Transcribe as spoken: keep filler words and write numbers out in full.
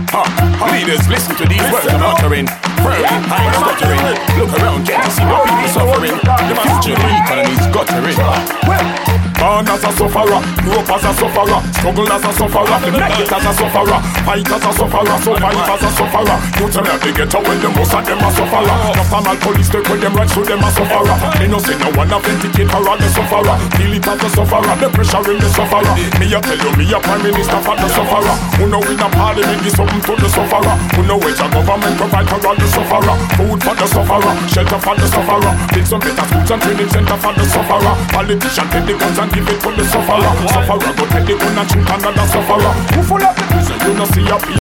Huh. Leaders, listen to these words I'm uttering. Firm, I'm stuttering. Look around, get to see the people suffering. The future of the economy's guttering. Born as a sufferer, grew up as a sufferer, struggle as a sufferer, make it as a sufferer, fight as a sufferer, survive as a sufferer. You tell me they get away, the most of them a sufferer. The formal police take with them right, so them a sufferer. They no say no one authenticate for all the sufferer. Feel it as a sufferer, the pressure in the sufferer. Me a tell you, me a prime minister for the sufferer. Who know in a parliament give something to the sufferer. Who know which a government provide for all the sufferer. Food for the sufferer, shelter for the sufferer. Build some better schools and training center for the sufferer. Politician take the guns and give it to the sufferer. Sufferer go take the gun and shoot another sufferer. Who full of the prison, you no see a